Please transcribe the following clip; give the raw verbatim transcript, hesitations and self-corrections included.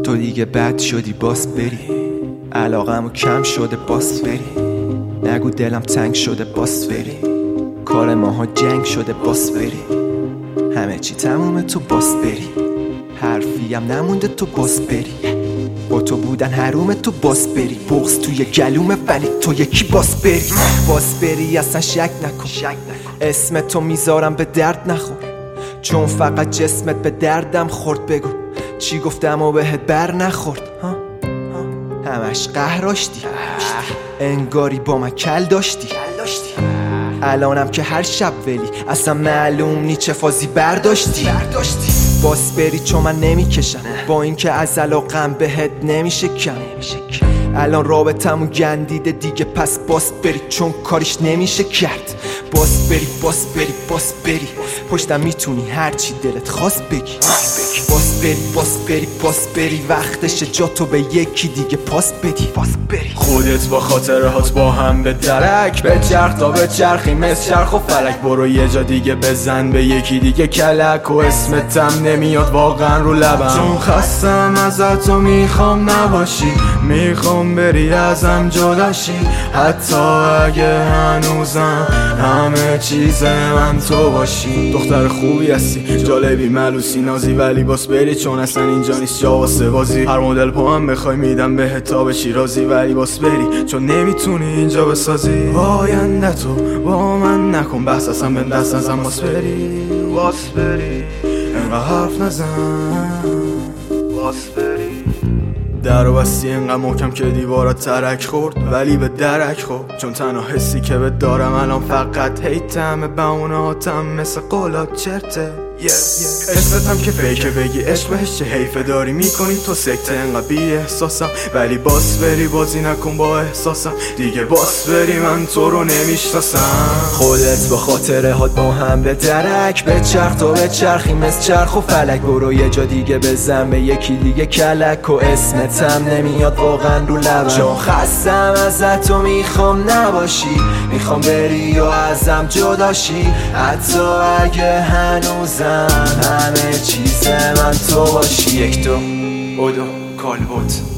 تو دیگه بد شدی باس بری، علاقمو کم شده باس بری، نگو دلم تنگ شده باس بری، کار ماها جنگ شده باس بری، همه چی تمومه تو باس بری، حرفیم نمونده تو باس بری، با تو بودن حرومه تو باس بری، بغض توی گلومه ولی تو یکی باس بری. باس بری اصلا شک نکن، اسم تو میذارم به درد نخور، چون فقط جسمت به دردم خورد. بگو چی گفتم و بهت بر نخورد؟ ها؟ همش قهراشتی، انگاری با من کل داشتی، الانم که هر شب ولی اصلا معلوم نی چه فازی برداشتی. باس بری چون من نمیکشم، با اینکه از علاقم بهت نمیشه کم، الان رابطمو گندیده دیگه، پس باس بری چون کاریش نمیشه کرد. باس بری باس بری باس بری، پشتم میتونی هرچی دلت خواست بگی. باس بری باس بری باس بری، وقتشه جا تو به یکی دیگه پاس بدی. باس بری خودت با خاطره هات با هم به درک، به چرخ تا به چرخی مثل چرخ و فلک، برو یه جا دیگه بزن به یکی دیگه کلک، و اسمتم نمیاد واقعا رو لبم، چون خستم ازت و میخوام نباشی، میخوام بری ازم جداشی، حتی اگه هنوزم همه چیز من تو باشی. دختر خوبی هستی، جالبی، ملوسی، نازی، ولی باس بری چون اصلا اینجا نیست جا واسه بازی. هر مدل پا هم بخوای میدم بهت تا بشی راضی، ولی باس بری چون نمیتونی اینجا بسازی. آینده تو با من نکن بحث، اصلا به دست نزن. باس بری باس بری انقدر حرف نزن. باس بری در و بستی انقدر محکم که دیوارات ترک خورد، ولی به درک خورد، چون تنها حسی که بهت دارم الان فقط هیتم، بهونهاتم مثل قولات چرته. yeah, yeah. اسمتم که فیکه بگی عشق بهش چه حیفه داری میکنی تو سکته، انقدر بی احساسم، ولی باس بری بازی نکن با احساسم دیگه. باس بری من تو رو نمیشناسم. خودت با خاطره هات با هم به درک، به چرخ تا به چرخی مثل چرخ و فلک، برو یه جا دیگه بزن به یکی دیگه کلک، و اسمتم نمیاد واقعا رو لبم، چون خستم ازت و میخوام نباشی، میخوام بری و ازم جداشی، حتی اگه هنوزم همه چیز من تو باشی. یک دو اودو کالبوت